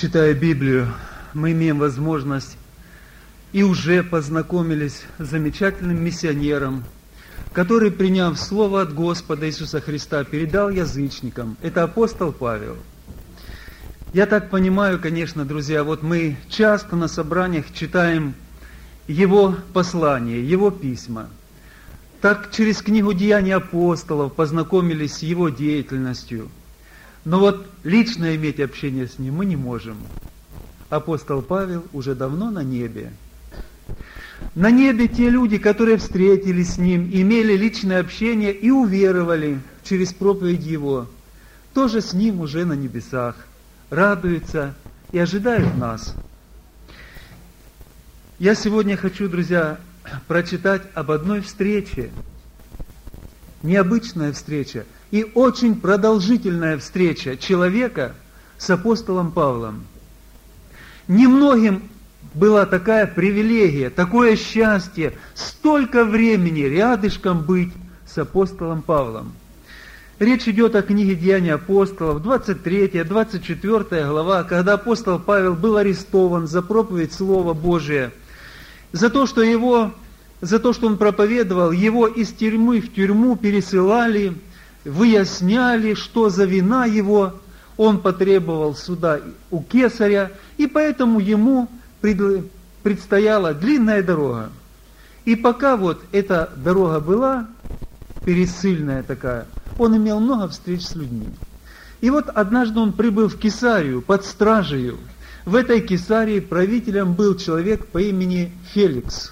Читая Библию, мы имеем возможность и уже познакомились с замечательным миссионером, который, приняв Слово от Господа Иисуса Христа, передал язычникам. Это апостол Павел. Я так понимаю, конечно, друзья, вот мы часто на собраниях читаем его послания, его письма. Так через книгу «Деяния апостолов» познакомились с его деятельностью. Но вот лично иметь общение с ним мы не можем. Апостол Павел уже давно на небе. На небе те люди, которые встретились с ним, имели личное общение и уверовали через проповедь его, тоже с ним уже на небесах, радуются и ожидают нас. Я сегодня хочу, друзья, прочитать об одной встрече. Необычная встреча и очень продолжительная встреча человека с апостолом Павлом. Немногим была такая привилегия, такое счастье, столько времени рядышком быть с апостолом Павлом. Речь идет о книге «Деяния апостолов», 23-24 глава, когда апостол Павел был арестован за проповедь Слова Божия, за то, что он проповедовал, его из тюрьмы в тюрьму пересылали, выясняли, что за вина его, он потребовал суда у кесаря, и поэтому ему предстояла длинная дорога. И пока вот эта дорога была, пересыльная такая, он имел много встреч с людьми. И вот однажды он прибыл в Кесарию под стражею. В этой Кесарии правителем был человек по имени Феликс.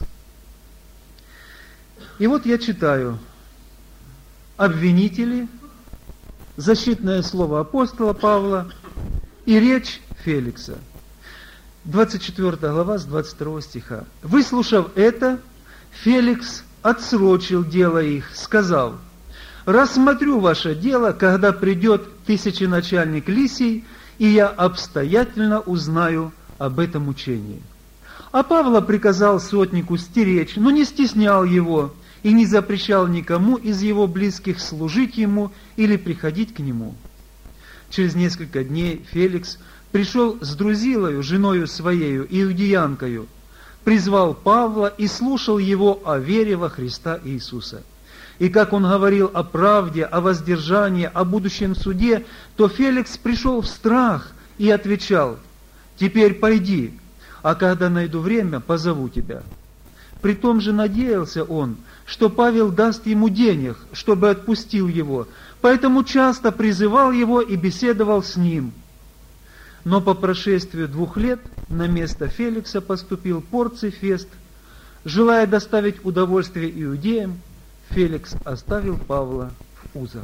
И вот я читаю: обвинители, защитное слово апостола Павла и речь Феликса. 24 глава с 22 стиха. «Выслушав это, Феликс отсрочил дело их, сказал: рассмотрю ваше дело, когда придет тысяченачальник Лисий, и я обстоятельно узнаю об этом учении». А Павла приказал сотнику стеречь, но не стеснял его и не запрещал никому из его близких служить ему или приходить к нему. Через несколько дней Феликс пришел с Друзилою, женою своею, иудеянкою, призвал Павла и слушал его о вере во Христа Иисуса. И как он говорил о правде, о воздержании, о будущем суде, то Феликс пришел в страх и отвечал: «Теперь пойди, а когда найду время, позову тебя». Притом же надеялся он, что Павел даст ему денег, чтобы отпустил его, поэтому часто призывал его и беседовал с ним. Но по прошествию 2 лет на место Феликса поступил Порций Фест. Желая доставить удовольствие иудеям, Феликс оставил Павла в узах.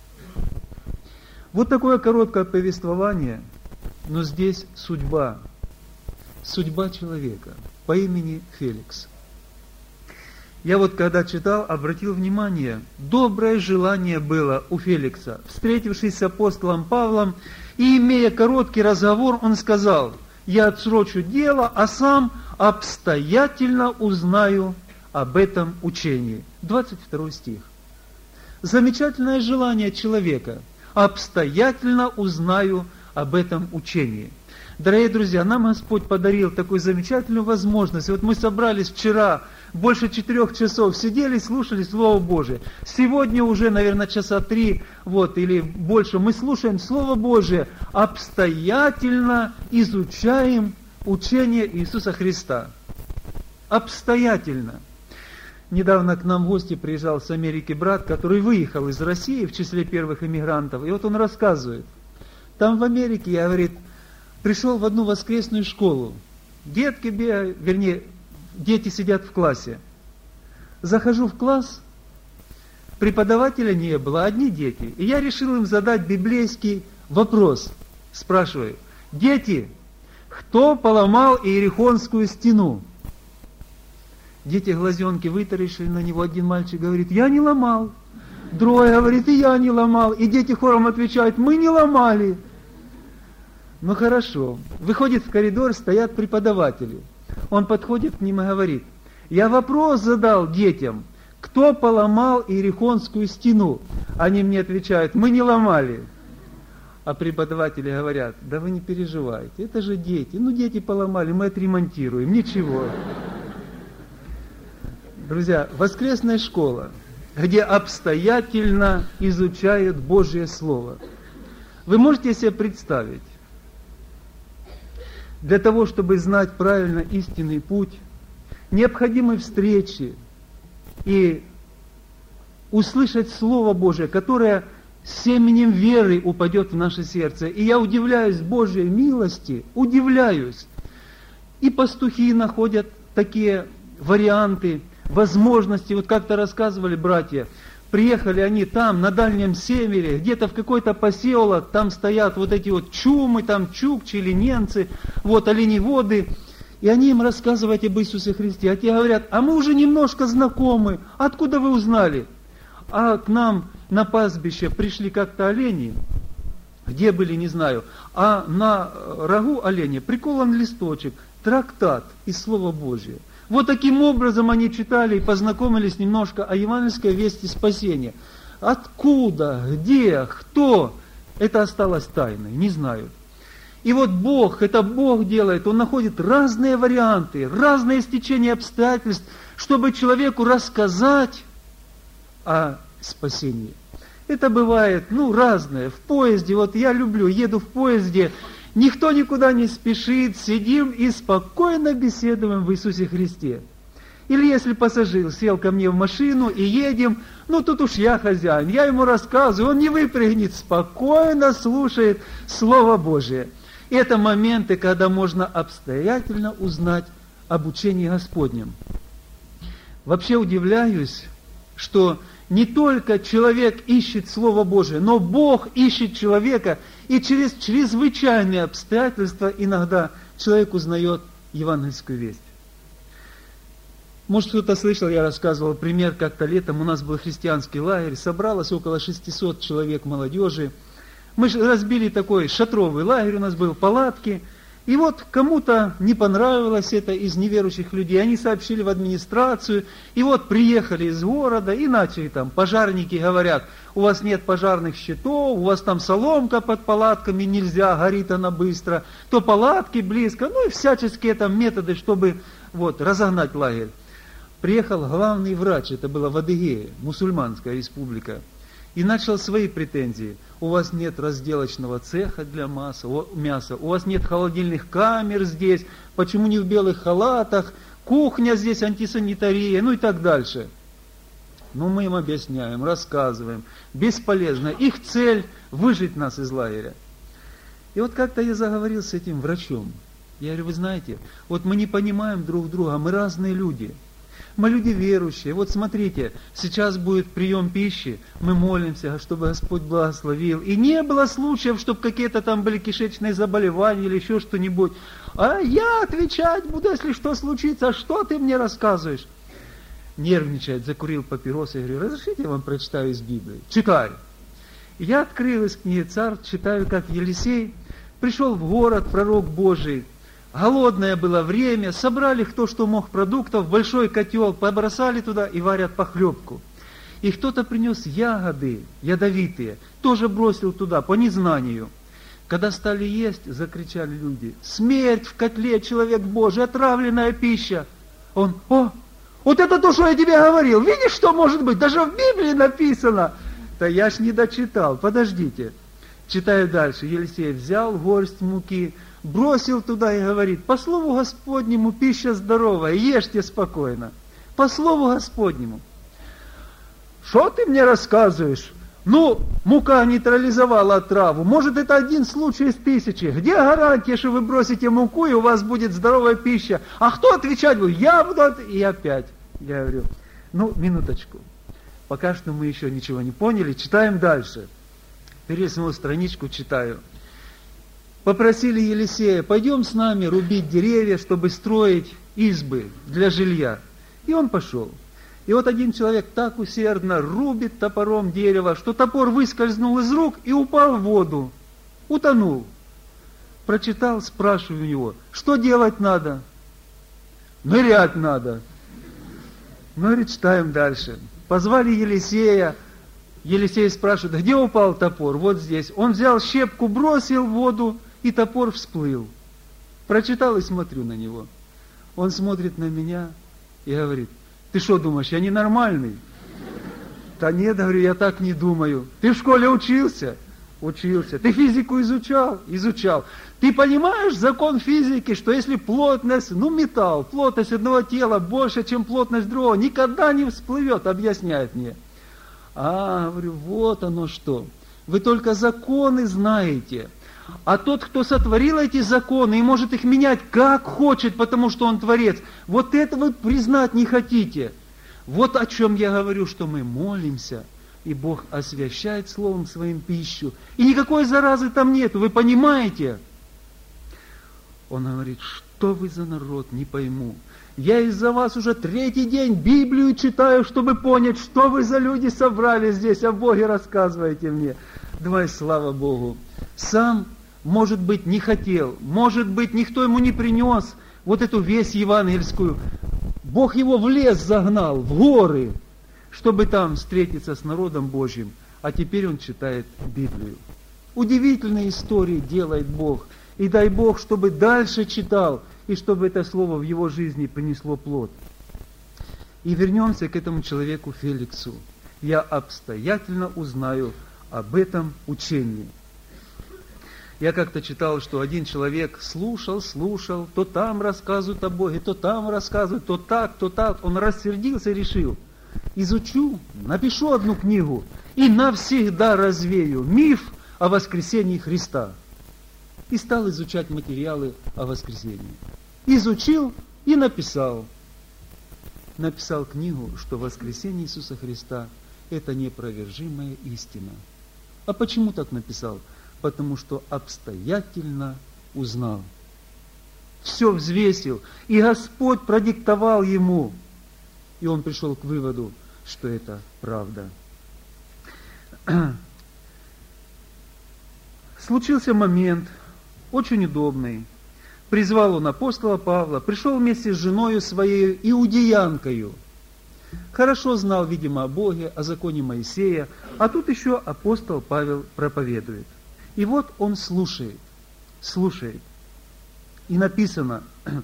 Вот такое короткое повествование, но здесь судьба человека по имени Феликс. Я вот когда читал, обратил внимание, доброе желание было у Феликса. Встретившись с апостолом Павлом и имея короткий разговор, он сказал: я отсрочу дело, а сам обстоятельно узнаю об этом учении. 22 стих. Замечательное желание человека. Обстоятельно узнаю об этом учении. Дорогие друзья, нам Господь подарил такую замечательную возможность. Вот мы собрались вчера, больше 4 часов сидели, слушали Слово Божие. Сегодня уже, наверное, часа 3, или больше, мы слушаем Слово Божие, обстоятельно изучаем учение Иисуса Христа. Обстоятельно. Недавно к нам в гости приезжал с Америки брат, который выехал из России в числе первых эмигрантов. И вот он рассказывает. Там в Америке, говорит, пришел в одну воскресную школу. Дети сидят в классе. Захожу в класс, преподавателя не было, одни дети. И я решил им задать библейский вопрос. Спрашиваю: дети, кто поломал Иерихонскую стену? Дети глазенки вытаращили на него. Один мальчик говорит: я не ломал. Другой говорит: и я не ломал. И дети хором отвечают: мы не ломали. Ну хорошо. Выходит в коридор, стоят преподаватели. Он подходит к ним и говорит: я вопрос задал детям, кто поломал Иерихонскую стену? Они мне отвечают: мы не ломали. А преподаватели говорят: да вы не переживайте, это же дети. Ну, дети поломали, мы отремонтируем, ничего. Друзья, воскресная школа, где обстоятельно изучают Божье Слово. Вы можете себе представить, для того, чтобы знать правильно истинный путь, необходимы встречи и услышать Слово Божие, которое семенем веры упадет в наше сердце. И я удивляюсь Божьей милости, удивляюсь. И пастухи находят такие варианты, возможности. Вот как-то рассказывали братья, приехали они там, на Дальнем Севере, где-то в какой-то поселок, там стоят вот эти вот чумы, там чукчи или ненцы, вот оленеводы, и они им рассказывают об Иисусе Христе. А те говорят: а мы уже немножко знакомы, откуда вы узнали? А к нам на пастбище пришли как-то олени, где были, не знаю, а на рогу оленя приколон листочек, трактат из Слова Божия. Вот таким образом они читали и познакомились немножко о евангельской вести спасения. Откуда, где, кто, это осталось тайной, не знают. И вот Бог, это Бог делает, Он находит разные варианты, разные стечения обстоятельств, чтобы человеку рассказать о спасении. Это бывает, разное. В поезде, вот я люблю, еду в поезде, никто никуда не спешит, сидим и спокойно беседуем в Иисусе Христе. Или если пассажир сел ко мне в машину и едем, тут уж я хозяин, я ему рассказываю, он не выпрыгнет, спокойно слушает Слово Божие. И это моменты, когда можно обстоятельно узнать об учении Господнем. Вообще удивляюсь, что не только человек ищет Слово Божие, но Бог ищет человека, и через чрезвычайные обстоятельства иногда человек узнает евангельскую весть. Может, кто-то слышал, я рассказывал пример, как-то летом у нас был христианский лагерь, собралось около 600 человек молодежи. Мы разбили такой шатровый лагерь, у нас был палатки, и вот кому-то не понравилось это из неверующих людей, они сообщили в администрацию, и вот приехали из города и начали там, пожарники говорят: у вас нет пожарных щитов, у вас там соломка под палатками, нельзя, горит она быстро, то палатки близко, и всяческие там методы, чтобы разогнать лагерь. Приехал главный врач, это было в Адыгее, мусульманская республика, и начал свои претензии. У вас нет разделочного цеха для мяса, у вас нет холодильных камер здесь, почему не в белых халатах, кухня здесь антисанитария, и так дальше. Мы им объясняем, рассказываем. Бесполезно. Их цель – выжить нас из лагеря. И вот как-то я заговорил с этим врачом. Я говорю: вы знаете, мы не понимаем друг друга, мы разные люди. Мы люди верующие. Вот смотрите, сейчас будет прием пищи, мы молимся, чтобы Господь благословил. И не было случаев, чтобы какие-то там были кишечные заболевания или еще что-нибудь. А я отвечать буду, если что случится. А что ты мне рассказываешь? Нервничает, закурил папирос. Я говорю: разрешите, я вам прочитаю из Библии? Читай. Я открыл из книги Царств, читаю, как Елисей пришел в город, пророк Божий. Голодное было время, собрали кто что мог продуктов, большой котел, побросали туда и варят похлебку. И кто-то принес ягоды ядовитые, тоже бросил туда по незнанию. Когда стали есть, закричали люди: смерть в котле, человек Божий, отравленная пища. Он: вот это то, что я тебе говорил, видишь, что может быть, даже в Библии написано. Да я ж не дочитал, подождите. Читаю дальше. Елисей взял горсть муки, бросил туда и говорит: по слову Господнему пища здоровая, ешьте спокойно. По слову Господнему. Что ты мне рассказываешь? Мука нейтрализовала отраву. Может, это один случай из 1000. Где гарантия, что вы бросите муку, и у вас будет здоровая пища? А кто отвечать будет? Я буду. И опять. Я говорю: минуточку. Пока что мы еще ничего не поняли. Читаем дальше. Перелистнул страничку, читаю. Попросили Елисея: пойдем с нами рубить деревья, чтобы строить избы для жилья. И он пошел. И вот один человек так усердно рубит топором дерево, что топор выскользнул из рук и упал в воду. Утонул. Прочитал, спрашиваю у него: что делать надо? Нырять надо. Говорит, читаем дальше. Позвали Елисея. Елисей спрашивает, где упал топор? Вот здесь. Он взял щепку, бросил в воду, и топор всплыл. Прочитал и смотрю на него. Он смотрит на меня и говорит, ты что думаешь, я ненормальный? Да нет, говорю, я так не думаю. Ты в школе учился? Учился. Ты физику изучал? Изучал. Ты понимаешь закон физики, что если плотность, металл, плотность одного тела больше, чем плотность другого, никогда не всплывет, объясняет мне. Говорю, вот оно что. Вы только законы знаете. А тот, кто сотворил эти законы и может их менять как хочет, потому что он творец, вот это вы признать не хотите. Вот о чем я говорю, что мы молимся, и Бог освящает Словом Своим пищу. И никакой заразы там нет, вы понимаете? Он говорит, что вы за народ, не пойму. Я из-за вас уже 3-й день Библию читаю, чтобы понять, что вы за люди собрали здесь, о Боге рассказываете мне. Давай, слава Богу. Сам, может быть, не хотел, может быть, никто ему не принес вот эту весть евангельскую. Бог его в лес загнал, в горы, чтобы там встретиться с народом Божьим. А теперь он читает Библию. Удивительные истории делает Бог. И дай Бог, чтобы дальше читал, и чтобы это слово в его жизни принесло плод. И вернемся к этому человеку Феликсу. Я обстоятельно узнаю об этом учении. Я как-то читал, что один человек слушал, то там рассказывают о Боге, то там рассказывают, то так, то так. Он рассердился и решил, изучу, напишу одну книгу и навсегда развею миф о воскресении Христа. И стал изучать материалы о воскресении. Изучил и написал. Написал книгу, что воскресение Иисуса Христа – это неопровержимая истина. А почему так написал? Потому что обстоятельно узнал. Все взвесил, и Господь продиктовал ему. И он пришел к выводу, что это правда. Случился момент, очень удобный. Призвал он апостола Павла, пришел вместе с женою своей иудеянкою. Хорошо знал, видимо, о Боге, о законе Моисея, а тут еще апостол Павел проповедует. И вот он слушает. И написано,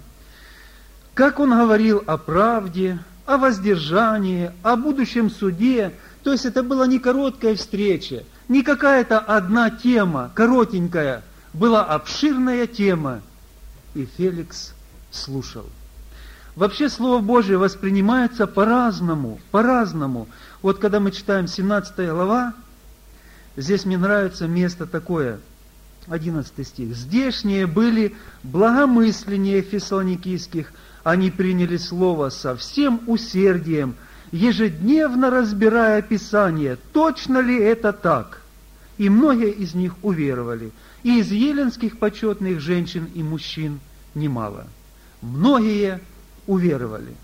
как он говорил о правде, о воздержании, о будущем суде. То есть это была не короткая встреча, не какая-то одна тема, коротенькая, была обширная тема. И Феликс слушал. Вообще Слово Божие воспринимается по-разному. Вот когда мы читаем 17 глава, здесь мне нравится место такое, 11 стих. «Здешние были благомысленнее фессалоникийских, они приняли Слово со всем усердием, ежедневно разбирая Писание, точно ли это так. И многие из них уверовали, и из еленских почетных женщин и мужчин немало». Многие уверовали.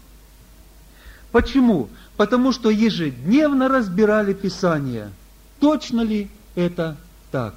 Почему? Потому что ежедневно разбирали Писание. Точно ли это так?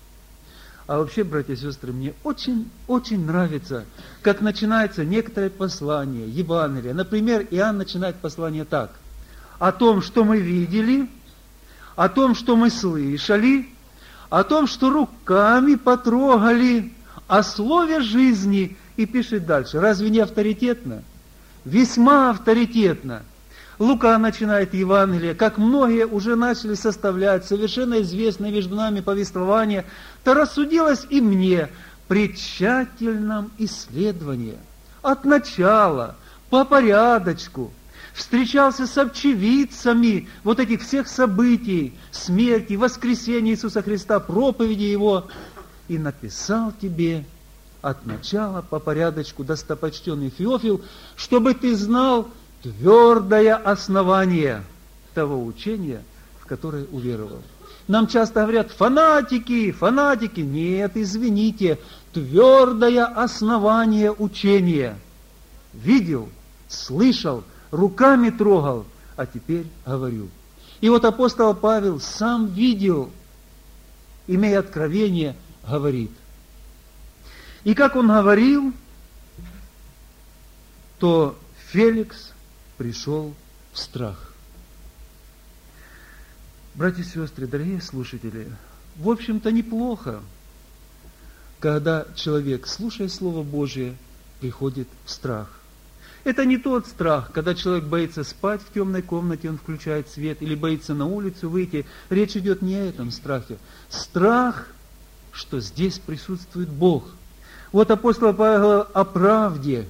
А вообще, братья и сестры, мне очень нравится, как начинается некоторое послание, Евангелие. Например, Иоанн начинает послание так. О том, что мы видели, о том, что мы слышали, о том, что руками потрогали, о слове жизни. И пишет дальше. Разве не авторитетно? Весьма авторитетно. Лука начинает Евангелие, как многие уже начали составлять совершенно известное между нами повествование, то рассудилось и мне при тщательном исследовании, от начала, по порядочку, встречался с очевидцами вот этих всех событий, смерти, воскресения Иисуса Христа, проповеди Его, и написал тебе от начала по порядочку, достопочтенный Феофил, чтобы ты знал твердое основание того учения, в которое уверовал. Нам часто говорят, фанатики. Нет, извините, твердое основание учения. Видел, слышал, руками трогал, а теперь говорю. И вот апостол Павел сам видел, имея откровение, говорит. И как он говорил, то Феликс пришел в страх. Братья и сестры, дорогие слушатели, в общем-то неплохо, когда человек, слушая Слово Божие, приходит в страх. Это не тот страх, когда человек боится спать в темной комнате, он включает свет, или боится на улицу выйти. Речь идет не о этом страхе. Страх, что здесь присутствует Бог. Вот апостол Павел говорил о правде,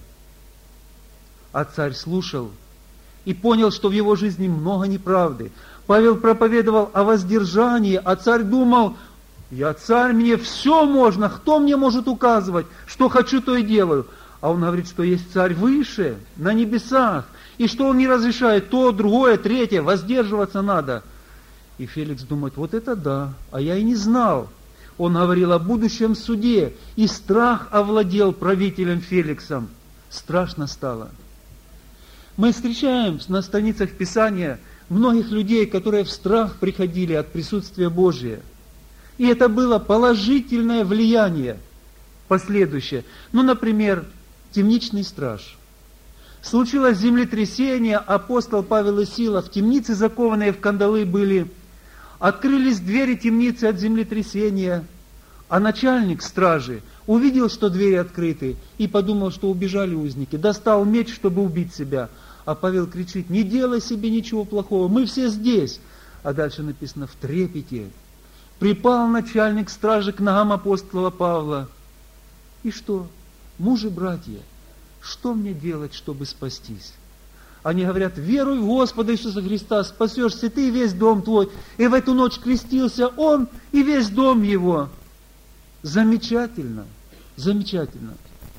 а царь слушал и понял, что в его жизни много неправды. Павел проповедовал о воздержании, а царь думал: я царь, мне все можно, кто мне может указывать, что хочу, то и делаю. А он говорит, что есть царь выше, на небесах, и что он не разрешает то, другое, третье, воздерживаться надо. И Феликс думает: вот это да, а я и не знал. Он говорил о будущем суде, и страх овладел правителем Феликсом. Страшно стало. Мы встречаем на страницах Писания многих людей, которые в страх приходили от присутствия Божия. И это было положительное влияние последующее. Ну, например, темничный страж. Случилось землетрясение, апостол Павел и Сила в темнице, закованные в кандалы были. Открылись двери темницы от землетрясения, а начальник стражи увидел, что двери открыты, и подумал, что убежали узники. Достал меч, чтобы убить себя. А Павел кричит: не делай себе ничего плохого, мы все здесь. А дальше написано: в трепете припал начальник стражи к ногам апостола Павла. И что? Мужи, братья, что мне делать, чтобы спастись? Они говорят: веруй в Господа Иисуса Христа, спасешься ты и весь дом твой. И в эту ночь крестился он и весь дом его. Замечательно, замечательно.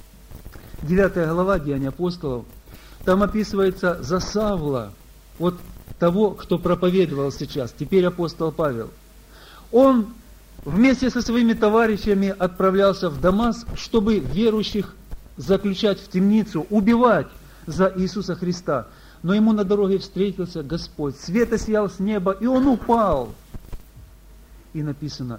9 глава Деяний апостолов, там описывается за Савла, вот того, кто проповедовал сейчас, теперь апостол Павел. Он вместе со своими товарищами отправлялся в Дамаск, чтобы верующих заключать в темницу, убивать за Иисуса Христа. Но ему на дороге встретился Господь, свет осиял с неба, и он упал. И написано: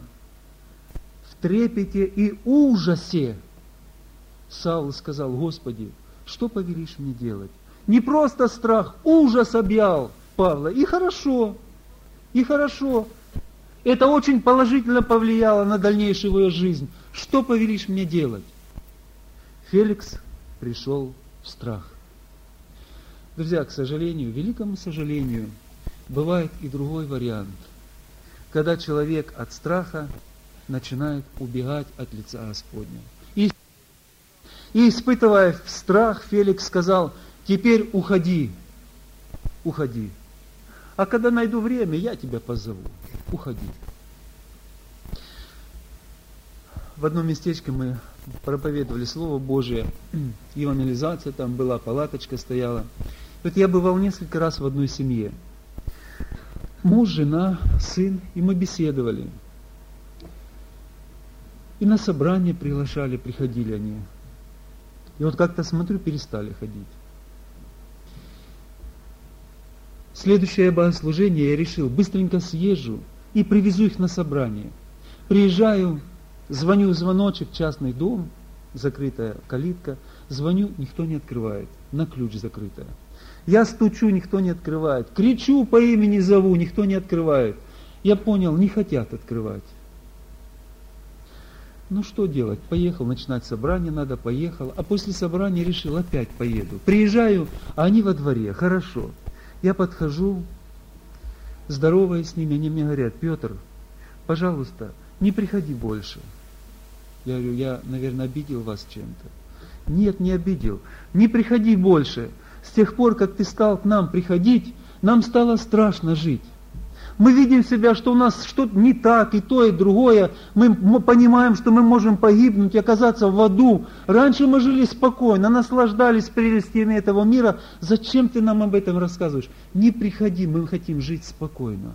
в трепете и ужасе Савл сказал: Господи, что повелишь мне делать? Не просто страх, ужас объял Павла. И хорошо, и хорошо. Это очень положительно повлияло на дальнейшую его жизнь. Что повелишь мне делать? Феликс пришел в страх. Друзья, к сожалению, великому сожалению, бывает и другой вариант. Когда человек от страха начинает убегать от лица Господня. И испытывая страх, Феликс сказал: теперь уходи, уходи. А когда найду время, я тебя позову. Уходи. В одном местечке мы проповедовали Слово Божие, евангелизация там была, палаточка стояла. Вот я бывал несколько раз в одной семье. Муж, жена, сын, и мы беседовали. И на собрание приглашали, приходили они. И вот как-то смотрю, перестали ходить. Следующее богослужение я решил: быстренько съезжу и привезу их на собрание. Приезжаю, звоню в звоночек, частный дом, закрытая калитка. Звоню, никто не открывает, на ключ закрытая. Я стучу, никто не открывает. Кричу, по имени зову, никто не открывает. Я понял, не хотят открывать. Ну что делать? Поехал, начинать собрание надо, поехал. А после собрания решил, опять поеду. Приезжаю, а они во дворе, хорошо. Я подхожу, здороваюсь с ними, они мне говорят: Петр, пожалуйста, не приходи больше. Я говорю: я, наверное, обидел вас чем-то. Нет, не обидел. Не приходи больше. С тех пор, как ты стал к нам приходить, нам стало страшно жить. Мы видим себя, что у нас что-то не так, и то, и другое. Мы понимаем, что мы можем погибнуть и оказаться в аду. Раньше мы жили спокойно, наслаждались прелестями этого мира. Зачем ты нам об этом рассказываешь? Не приходи, мы хотим жить спокойно.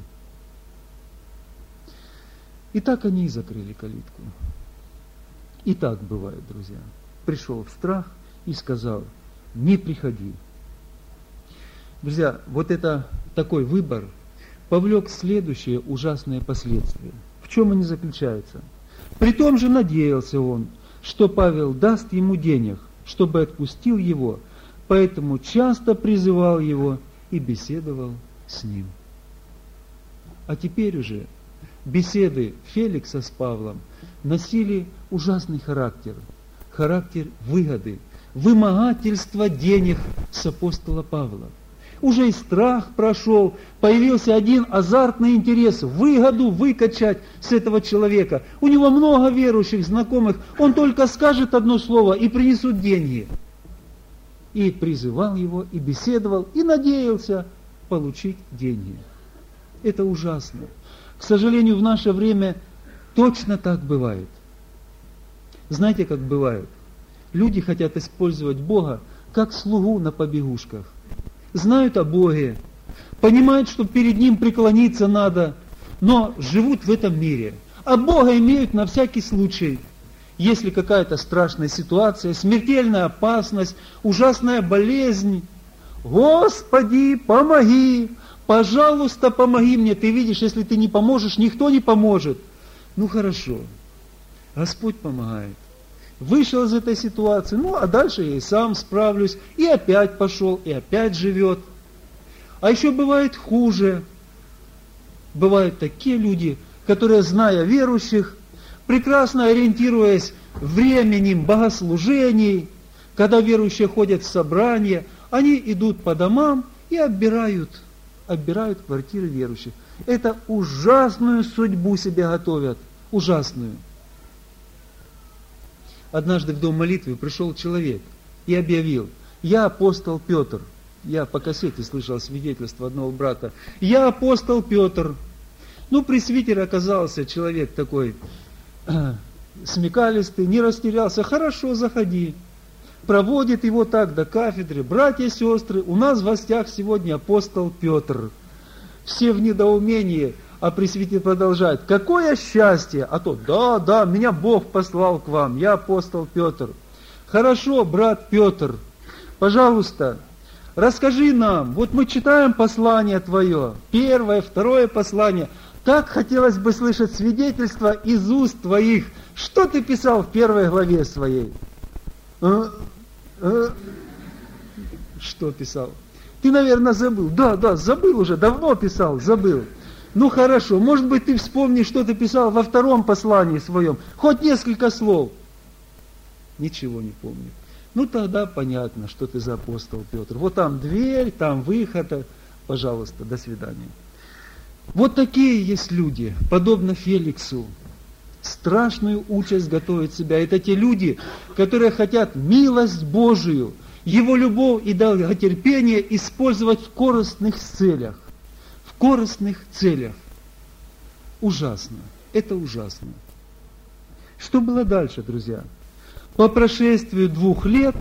И так они и закрыли калитку. И так бывает, друзья. Пришел в страх и сказал: не приходи. Друзья, вот это такой выбор повлек следующие ужасные последствия. В чем они заключаются? Притом же надеялся он, что Павел даст ему денег, чтобы отпустил его, поэтому часто призывал его и беседовал с ним. А теперь уже беседы Феликса с Павлом носили ужасный характер. Характер выгоды, вымогательства денег с апостола Павла. Уже и страх прошел, появился один азартный интерес, выгоду выкачать с этого человека. У него много верующих, знакомых, он только скажет одно слово и принесут деньги. И призывал его, и беседовал, и надеялся получить деньги. Это ужасно. К сожалению, в наше время точно так бывает. Знаете, как бывает? Люди хотят использовать Бога как слугу на побегушках. Знают о Боге, понимают, что перед Ним преклониться надо, но живут в этом мире. А Бога имеют на всякий случай. Если какая-то страшная ситуация, смертельная опасность, ужасная болезнь, Господи, помоги, пожалуйста, помоги мне. Ты видишь, если ты не поможешь, никто не поможет. Ну хорошо, Господь помогает. Вышел из этой ситуации, ну а дальше я и сам справлюсь, и опять пошел, и опять живет. А еще бывает хуже. Бывают такие люди, которые, зная верующих, прекрасно ориентируясь временем богослужений, когда верующие ходят в собрания, они идут по домам и оббирают квартиры верующих. Это ужасную судьбу себе готовят, ужасную. Однажды в дом молитвы пришел человек и объявил: «Я апостол Петр». Я по кассете слышал свидетельство одного брата. «Я апостол Петр». Ну, пресвитер оказался человек такой смекалистый, не растерялся. «Хорошо, заходи». Проводит его так до кафедры. «Братья и сестры, у нас в гостях сегодня апостол Петр». Все в недоумении, а пресвитер продолжает: «Какое счастье!» А то: «Да, меня Бог послал к вам, я апостол Петр». «Хорошо, брат Петр, пожалуйста, расскажи нам, вот мы читаем послание твое, первое, второе послание, так хотелось бы слышать свидетельство из уст твоих, что ты писал в первой главе своей?» Что писал? Ты, наверное, забыл. Да, забыл уже, давно писал, забыл. Ну хорошо, может быть, ты вспомнишь, что ты писал во втором послании своем, хоть несколько слов. Ничего не помню. Ну тогда понятно, что ты за апостол Петр. Вот там дверь, там выход, пожалуйста, до свидания. Вот такие есть люди, подобно Феликсу. Страшную участь готовят себя. Это те люди, которые хотят милость Божию, Его любовь и долготерпение использовать в корыстных целях. В корыстных целях. Ужасно. Это ужасно. Что было дальше, друзья? По прошествию 2 лет,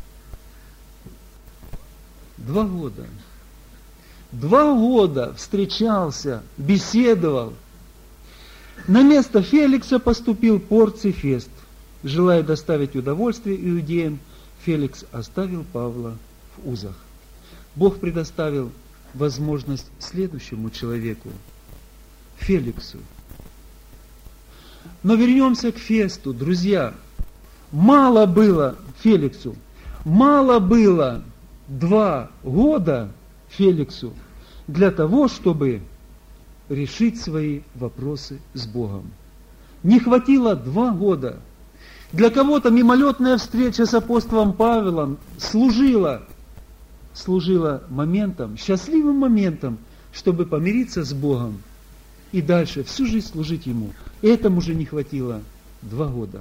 2 года, 2 года встречался, беседовал. На место Феликса поступил Порций Фест. Желая доставить удовольствие иудеям, Феликс оставил Павла в узах. Бог предоставил возможность следующему человеку, Феликсу. Но вернемся к Фесту, друзья. Мало было Феликсу, мало было 2 года Феликсу для того, чтобы решить свои вопросы с Богом. Не хватило 2 года. Для кого-то мимолетная встреча с апостолом Павлом служила моментом, счастливым моментом, чтобы помириться с Богом и дальше всю жизнь служить Ему. Этому же не хватило 2 года.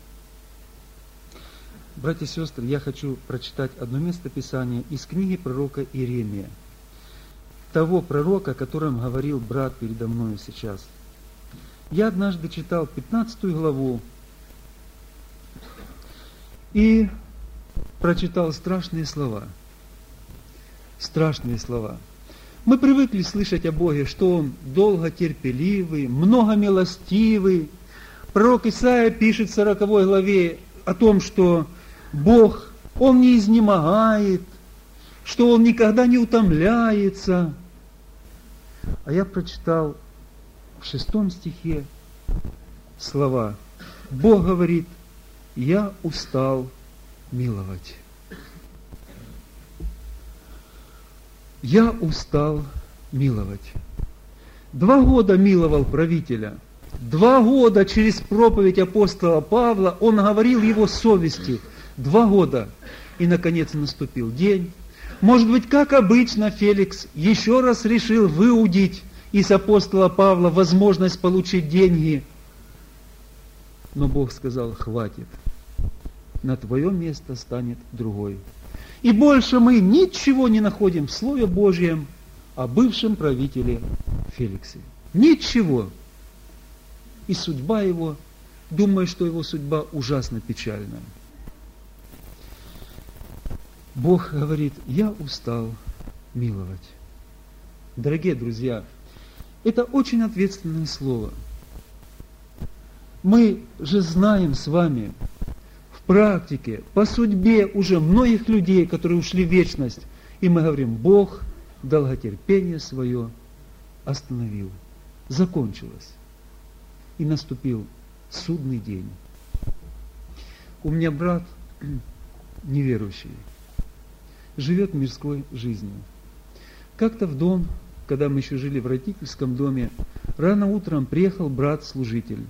Братья и сестры, я хочу прочитать одно место Писания из книги пророка Иеремия. Того пророка, о котором говорил брат передо мною сейчас. Я однажды читал 15 главу и прочитал страшные слова. Страшные слова. Мы привыкли слышать о Боге, что Он долготерпеливый, многомилостивый. Пророк Исаия пишет в 40 главе о том, что Бог, Он не изнемогает, что Он никогда не утомляется. А я прочитал в 6 стихе слова. Бог говорит: «Я устал миловать». Я устал миловать. 2 года миловал правителя. 2 года через проповедь апостола Павла он говорил его совести. 2 года. И, наконец, наступил день. Может быть, как обычно, Феликс еще раз решил выудить из апостола Павла возможность получить деньги. Но Бог сказал: хватит. На твое место станет другой. И больше мы ничего не находим в Слове Божьем о бывшем правителе Феликсе. Ничего. И судьба его, думаю, что его судьба ужасно печальная. Бог говорит: я устал миловать. Дорогие друзья, это очень ответственное слово. Мы же знаем с вами в практике, по судьбе уже многих людей, которые ушли в вечность, и мы говорим: Бог долготерпение свое остановил, закончилось, и наступил судный день. У меня брат неверующий, живет мирской жизнью. Как-то в дом, когда мы еще жили в родительском доме, рано утром приехал брат-служитель.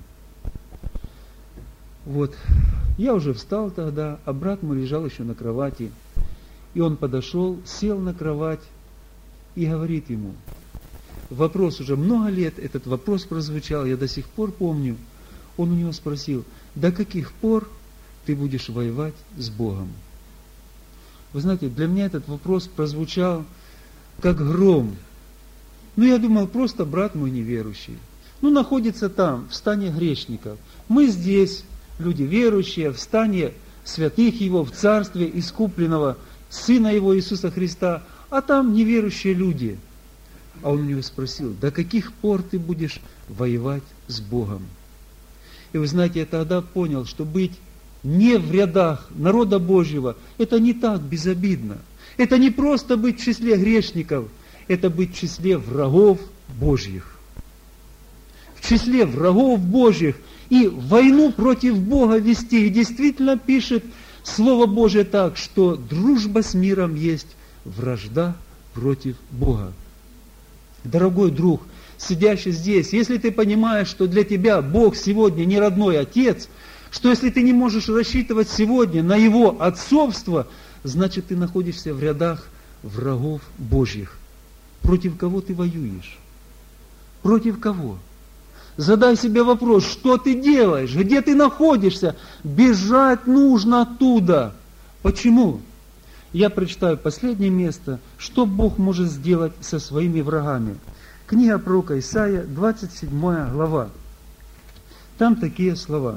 Вот, я уже встал тогда, а брат мой лежал еще на кровати. И он подошел, сел на кровать и говорит ему, вопрос уже много лет, этот вопрос прозвучал, я до сих пор помню. Он у него спросил: до каких пор ты будешь воевать с Богом? Вы знаете, для меня этот вопрос прозвучал как гром. Ну, я думал, просто брат мой неверующий. Ну, находится там, в стане грешников. Мы здесь, люди верующие, в стане святых Его, в царстве искупленного Сына Его Иисуса Христа, а там неверующие люди. А он у него спросил: до каких пор ты будешь воевать с Богом? И вы знаете, я тогда понял, что быть не в рядах народа Божьего, это не так безобидно. Это не просто быть в числе грешников, это быть в числе врагов Божьих. В числе врагов Божьих и войну против Бога вести. И действительно пишет Слово Божие так, что дружба с миром есть вражда против Бога. Дорогой друг, сидящий здесь, если ты понимаешь, что для тебя Бог сегодня не родной отец, что если ты не можешь рассчитывать сегодня на Его отцовство, значит ты находишься в рядах врагов Божьих. Против кого ты воюешь? Против кого? Задай себе вопрос, что ты делаешь, где ты находишься? Бежать нужно оттуда. Почему? Я прочитаю последнее место, что Бог может сделать со своими врагами. Книга пророка Исаия, 27 глава. Там такие слова.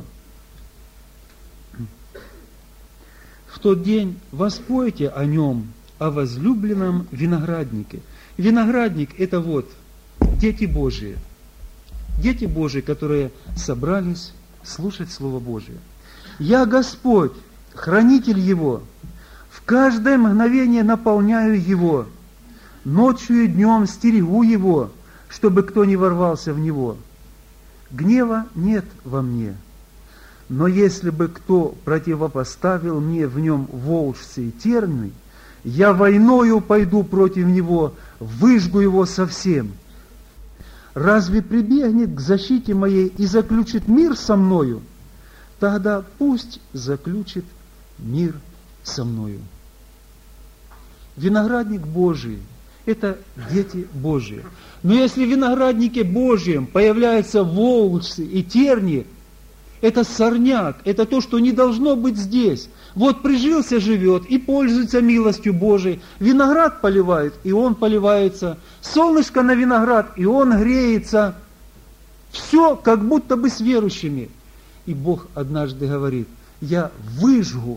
В тот день воспойте о нем, о возлюбленном винограднике. Виноградник – это вот дети Божии. Дети Божии, которые собрались слушать Слово Божие. Я Господь, хранитель Его, в каждое мгновение наполняю Его, ночью и днем стерегу Его, чтобы кто не ворвался в Него. Гнева нет во мне, но если бы кто противопоставил мне в нем волжцы и терны, я войною пойду против него, выжгу его совсем. Разве прибегнет к защите моей и заключит мир со мною? Тогда пусть заключит мир со мною. Виноградник Божий – это дети Божьи. Но если в винограднике Божьем появляются волжцы и терни, это сорняк, это то, что не должно быть здесь. Вот прижился, живет и пользуется милостью Божией. Виноград поливают, и он поливается. Солнышко на виноград, и он греется. Все как будто бы с верующими. И Бог однажды говорит: я выжгу.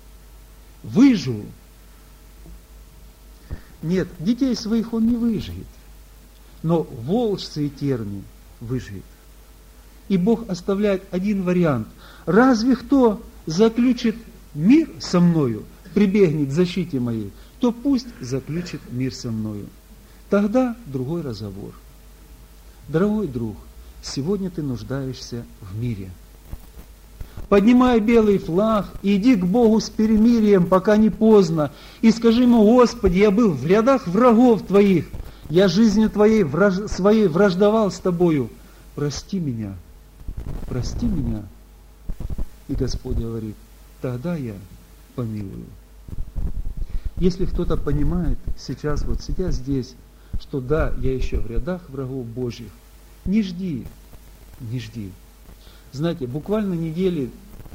Нет, детей своих он не выжгет, но волжцы и терни выжгет. И Бог оставляет один вариант. Разве кто заключит мир со мною, прибегнет к защите моей, то пусть заключит мир со мною. Тогда другой разговор. Дорогой друг, сегодня ты нуждаешься в мире. Поднимай белый флаг и иди к Богу с перемирием, пока не поздно. И скажи ему: Господи, я был в рядах врагов Твоих. Я жизнью своей враждовал с тобою. Прости меня. Прости меня. И Господь говорит, тогда я помилую. Если кто-то понимает сейчас, вот сидя здесь, что да, я еще в рядах врагов Божьих, не жди, не жди. Знаете, буквально недели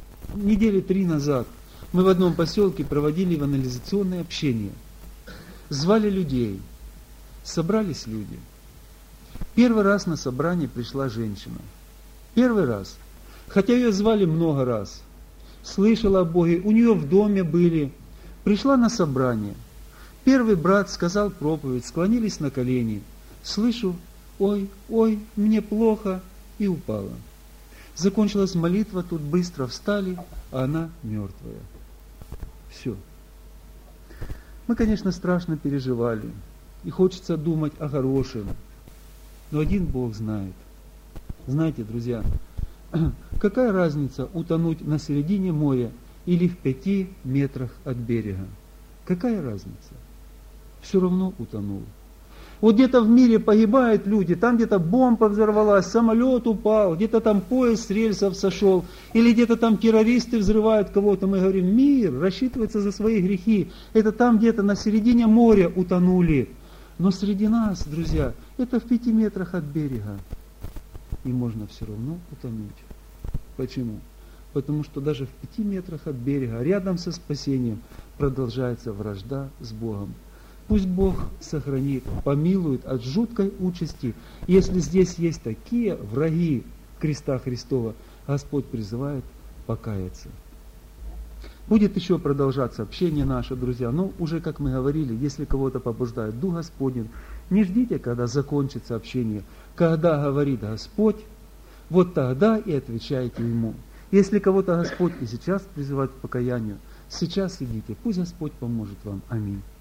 3 назад мы в одном поселке проводили евангелизационное общение. Звали людей, собрались люди. Первый раз на собрание пришла женщина. Первый раз. Хотя ее звали много раз. Слышала о Боге, у нее в доме были. Пришла на собрание. Первый брат сказал проповедь, склонились на колени. Слышу, ой, мне плохо, и упала. Закончилась молитва, тут быстро встали, а она мертвая. Все. Мы, конечно, страшно переживали. И хочется думать о хорошем. Но один Бог знает. Знаете, друзья, какая разница утонуть на середине моря или в 5 метрах от берега? Какая разница? Все равно утонул. Вот где-то в мире погибают люди, там где-то бомба взорвалась, самолет упал, где-то там поезд с рельсов сошел, или где-то там террористы взрывают кого-то. Мы говорим, мир рассчитывается за свои грехи. Это там где-то на середине моря утонули. Но среди нас, друзья, это в 5 метрах от берега. И можно все равно утонуть. Почему? Потому что даже в 5 метрах от берега, рядом со спасением, продолжается вражда с Богом. Пусть Бог сохранит, помилует от жуткой участи. Если здесь есть такие враги креста Христова, Господь призывает покаяться. Будет еще продолжаться общение наше, друзья. Но уже, как мы говорили, если кого-то побуждает Дух Господень, не ждите, когда закончится общение. Когда говорит Господь, вот тогда и отвечайте Ему. Если кого-то Господь и сейчас призывает к покаянию, сейчас идите. Пусть Господь поможет вам. Аминь.